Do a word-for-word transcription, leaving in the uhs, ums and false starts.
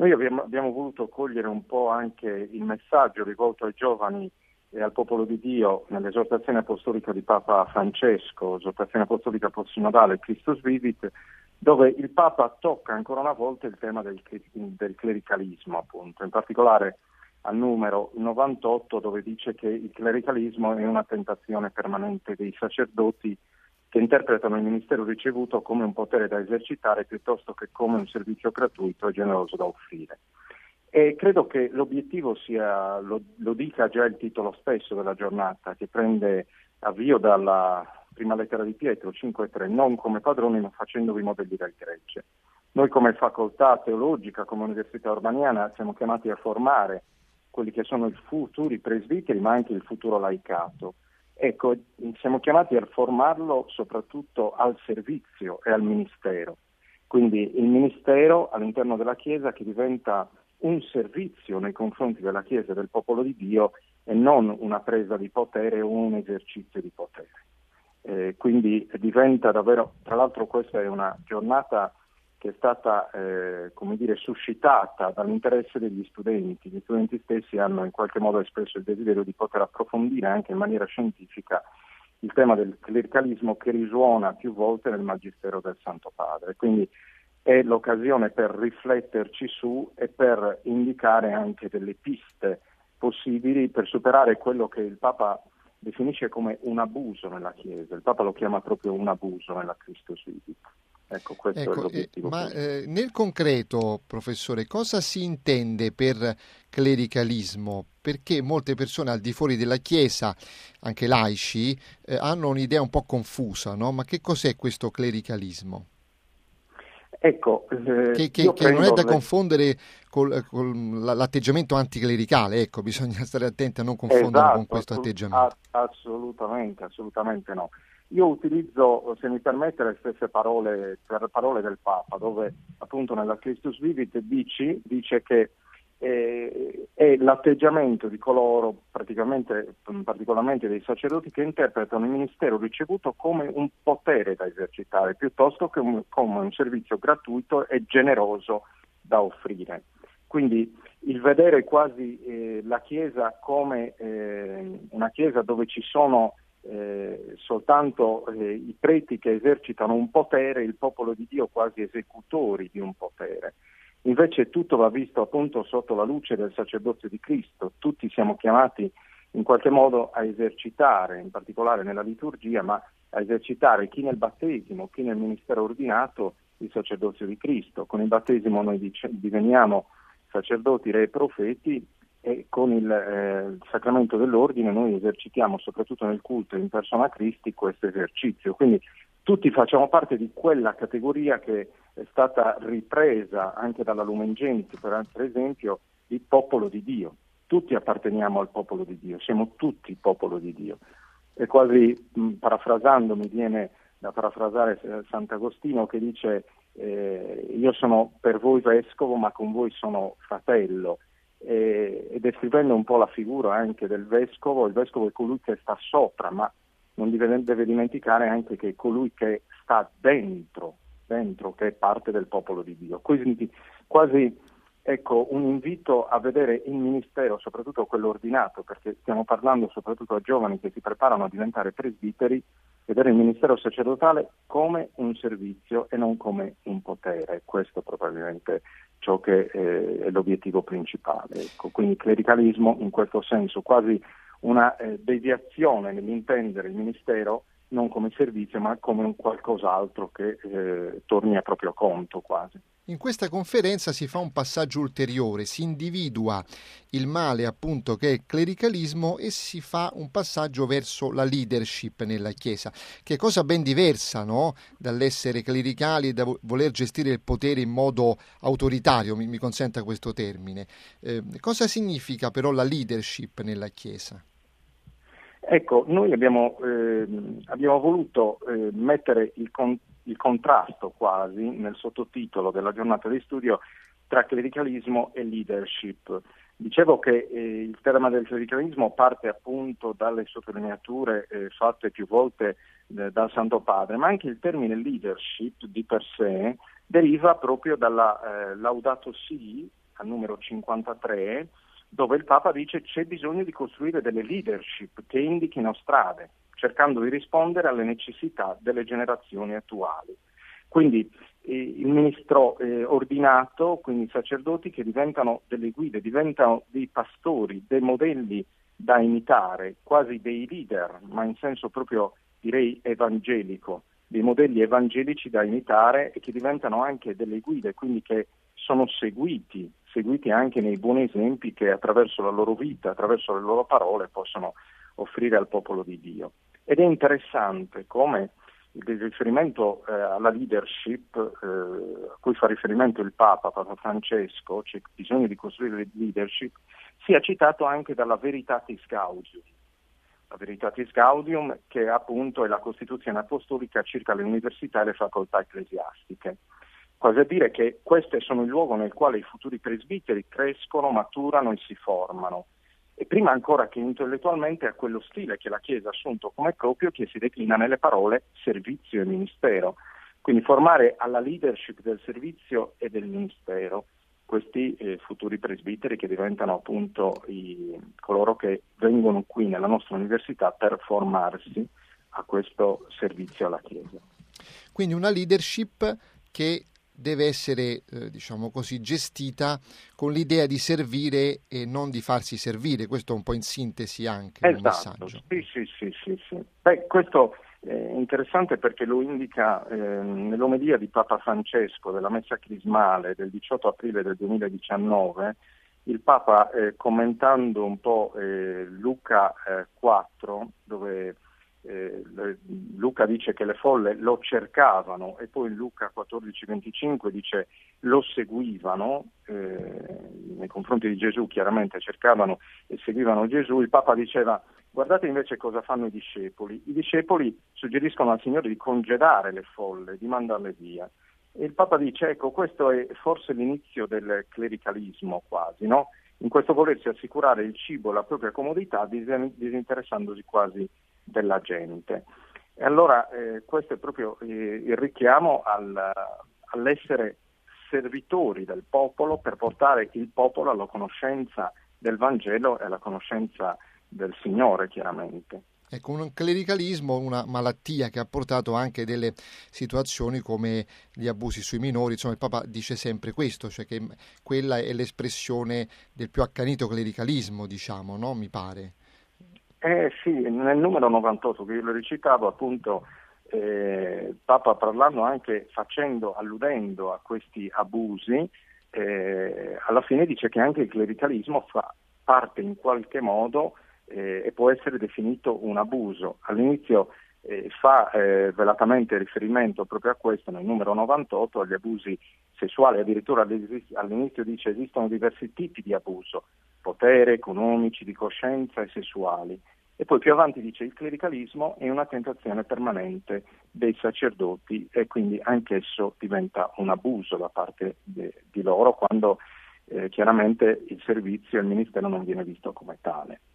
Noi abbiamo, abbiamo voluto cogliere un po' anche il messaggio rivolto ai giovani e al popolo di Dio nell'esortazione apostolica di Papa Francesco, esortazione apostolica post-sinodale Christus Vivit, dove il Papa tocca ancora una volta il tema del, del clericalismo, appunto, in particolare al numero novantotto, dove dice che il clericalismo è una tentazione permanente dei sacerdoti che interpretano il ministero ricevuto come un potere da esercitare piuttosto che come un servizio gratuito e generoso da offrire. E credo che l'obiettivo sia, lo, lo dica già il titolo stesso della giornata, che prende avvio dalla prima lettera di Pietro cinque tre, non come padroni ma facendovi modelli del gregge. Noi come facoltà teologica, come Università Urbaniana, siamo chiamati a formare quelli che sono i futuri presbiteri ma anche il futuro laicato. Ecco, siamo chiamati a formarlo soprattutto al servizio e al ministero. Quindi il ministero all'interno della Chiesa che diventa un servizio nei confronti della Chiesa e del popolo di Dio e non una presa di potere o un esercizio di potere. Eh, quindi diventa davvero, tra l'altro questa è una giornata che è stata eh, come dire, suscitata dall'interesse degli studenti. Gli studenti stessi hanno in qualche modo espresso il desiderio di poter approfondire anche in maniera scientifica il tema del clericalismo che risuona più volte nel Magistero del Santo Padre. Quindi è l'occasione per rifletterci su e per indicare anche delle piste possibili per superare quello che il Papa definisce come un abuso nella Chiesa. Il Papa lo chiama proprio un abuso nella Christus Vivit. Ecco, questo ecco, è l'obiettivo. Eh, ma eh, nel concreto, professore, cosa si intende per clericalismo? Perché molte persone al di fuori della Chiesa, anche laici, eh, hanno un'idea un po' confusa, no? Ma che cos'è questo clericalismo? Ecco, eh, che, che, che non è da le... confondere con, con l'atteggiamento anticlericale, ecco, bisogna stare attenti a non confonderlo esatto, con questo atteggiamento. Assolutamente, assolutamente no. Io utilizzo, se mi permette, le stesse parole, parole del Papa, dove appunto nella Christus Vivit dici, dice che eh, è l'atteggiamento di coloro, praticamente, particolarmente dei sacerdoti, che interpretano il ministero ricevuto come un potere da esercitare, piuttosto che un, come un servizio gratuito e generoso da offrire. Quindi il vedere quasi eh, la Chiesa come eh, una Chiesa dove ci sono Eh, soltanto eh, i preti che esercitano un potere, il popolo di Dio quasi esecutori di un potere. Invece tutto va visto appunto sotto la luce del sacerdozio di Cristo. Tutti siamo chiamati in qualche modo a esercitare, in particolare nella liturgia, ma a esercitare chi nel battesimo, chi nel ministero ordinato, il sacerdozio di Cristo. Con il battesimo noi dice, diveniamo sacerdoti, re e profeti, e con il, eh, il sacramento dell'ordine noi esercitiamo soprattutto nel culto in persona Cristi questo esercizio. Quindi tutti facciamo parte di quella categoria che è stata ripresa anche dalla Lumen Gentium, per esempio, il popolo di Dio. Tutti apparteniamo al popolo di Dio, siamo tutti popolo di Dio. E quasi mh, parafrasando mi viene da parafrasare eh, Sant'Agostino che dice eh, io sono per voi vescovo ma con voi sono fratello. E, e descrivendo un po' la figura anche del vescovo, il vescovo è colui che sta sopra, ma non deve, deve dimenticare anche che è colui che sta dentro, dentro, che è parte del popolo di Dio. Quindi quasi ecco un invito a vedere il ministero, soprattutto quello ordinato, perché stiamo parlando soprattutto a giovani che si preparano a diventare presbiteri, vedere il ministero sacerdotale come un servizio e non come un potere. Questo probabilmente ciò che è l'obiettivo principale. Ecco, quindi clericalismo in questo senso, quasi una eh, deviazione nell'intendere il ministero non come servizio ma come un qualcos'altro che eh, torni a proprio conto quasi. In questa conferenza si fa un passaggio ulteriore, si individua il male appunto che è il clericalismo e si fa un passaggio verso la leadership nella Chiesa, che è cosa ben diversa, no? Dall'essere clericali e da voler gestire il potere in modo autoritario, mi, mi consenta questo termine. Eh, cosa significa però la leadership nella Chiesa? Ecco, noi abbiamo, eh, abbiamo voluto eh, mettere il, con, il contrasto quasi nel sottotitolo della giornata di studio tra clericalismo e leadership. Dicevo che eh, il tema del clericalismo parte appunto dalle sottolineature eh, fatte più volte eh, dal Santo Padre, ma anche il termine leadership di per sé deriva proprio dalla eh, Laudato Si, al numero cinquantatré, dove il Papa dice c'è bisogno di costruire delle leadership che indichino strade, cercando di rispondere alle necessità delle generazioni attuali. Quindi eh, il ministro eh, ordinato, quindi i sacerdoti che diventano delle guide, diventano dei pastori, dei modelli da imitare, quasi dei leader, ma in senso proprio direi evangelico, dei modelli evangelici da imitare e che diventano anche delle guide, quindi che sono seguiti, seguiti anche nei buoni esempi che attraverso la loro vita, attraverso le loro parole possono offrire al popolo di Dio. Ed è interessante come il riferimento eh, alla leadership eh, a cui fa riferimento il Papa, Papa Francesco, c'è bisogno di costruire leadership, sia citato anche dalla Veritatis Gaudium. La Veritatis Gaudium, che appunto è la Costituzione apostolica circa le università e le facoltà ecclesiastiche. Quasi a dire che queste sono il luogo nel quale i futuri presbiteri crescono, maturano e si formano. E prima ancora che intellettualmente a quello stile che la Chiesa ha assunto come proprio, che si declina nelle parole servizio e ministero. Quindi formare alla leadership del servizio e del ministero questi eh, futuri presbiteri che diventano appunto i, coloro che vengono qui nella nostra università per formarsi a questo servizio alla Chiesa. Quindi una leadership che deve essere, eh, diciamo così, gestita con l'idea di servire e non di farsi servire. Questo è un po' in sintesi anche il esatto, messaggio. Sì, sì, sì, sì, sì. Beh, questo è interessante perché lo indica eh, nell'omelia di Papa Francesco della Messa Crismale del diciotto aprile del duemiladiciannove. Il Papa, eh, commentando un po' eh, Luca eh, quattro, dove Eh, Luca dice che le folle lo cercavano, e poi in Luca quattordici venticinque dice lo seguivano eh, nei confronti di Gesù, chiaramente cercavano e seguivano Gesù. Il Papa diceva: guardate invece cosa fanno i discepoli. I discepoli suggeriscono al Signore di congedare le folle, di mandarle via. E il Papa dice: ecco, questo è forse l'inizio del clericalismo quasi, no? In questo volersi assicurare il cibo e la propria comodità, disinteressandosi quasi della gente. E allora eh, questo è proprio eh, il richiamo al, all'essere servitori del popolo per portare il popolo alla conoscenza del Vangelo e alla conoscenza del Signore, chiaramente. Ecco, un clericalismo, una malattia che ha portato anche delle situazioni come gli abusi sui minori. Insomma, il Papa dice sempre questo, cioè che quella è l'espressione del più accanito clericalismo, diciamo, no? Mi pare. Eh sì, nel numero novantotto che io lo recitavo, appunto, eh, il Papa parlando anche, facendo, alludendo a questi abusi, eh, alla fine dice che anche il clericalismo fa parte in qualche modo eh, e può essere definito un abuso. All'inizio eh, fa eh, velatamente riferimento proprio a questo, nel numero novantotto, agli abusi sessuali. Addirittura all'inizio dice esistono diversi tipi di abuso: potere, economici, di coscienza e sessuali. E poi più avanti dice il clericalismo è una tentazione permanente dei sacerdoti e quindi anch'esso diventa un abuso da parte de, di loro quando eh, chiaramente il servizio e il ministero non viene visto come tale.